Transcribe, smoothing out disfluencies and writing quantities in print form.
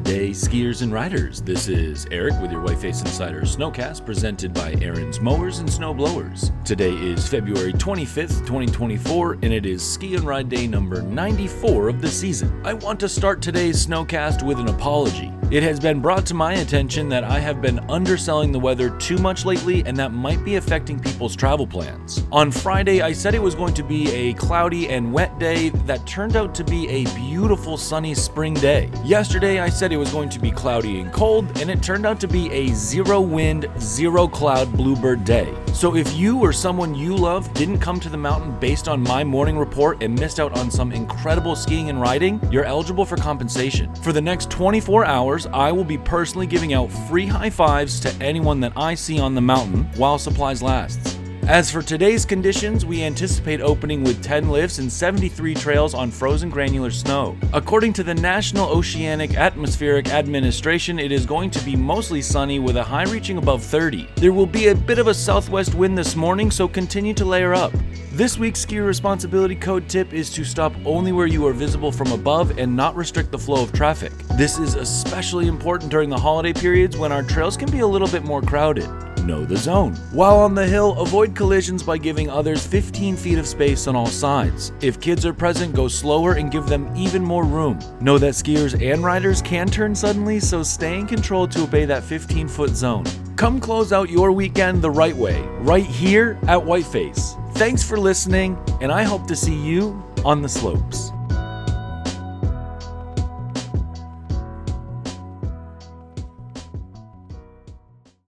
day, skiers and riders. This is Eric with your Whiteface Insider Snowcast, presented by Aaron's Mowers and Snowblowers. Today is February 25th, 2024, and it is ski and ride day number 94 of the season. I want to start today's Snowcast with an apology. It has been brought to my attention that I have been underselling the weather too much lately, and that might be affecting people's travel plans. On Friday, I said it was going to be a cloudy and wet day that turned out to be a beautiful sunny spring day. Yesterday, I said it was going to be cloudy and cold, and it turned out to be a zero wind, zero cloud bluebird day. So if you or someone you love didn't come to the mountain based on my morning report and missed out on some incredible skiing and riding, you're eligible for compensation. For the next 24 hours, I will be personally giving out free high fives to anyone that I see on the mountain while supplies lasts. As for today's conditions, we anticipate opening with 10 lifts and 73 trails on frozen granular snow. According to the National Oceanic Atmospheric Administration, it is going to be mostly sunny with a high reaching above 30. There will be a bit of a southwest wind this morning, so continue to layer up. This week's skier responsibility code tip is to stop only where you are visible from above and not restrict the flow of traffic. This is especially important during the holiday periods when our trails can be a little bit more crowded. Know the zone. While on the hill, avoid collisions by giving others 15 feet of space on all sides. If kids are present, go slower and give them even more room. Know that skiers and riders can turn suddenly, so stay in control to obey that 15-foot zone. Come close out your weekend the right way, right here at Whiteface. Thanks for listening, and I hope to see you on the slopes.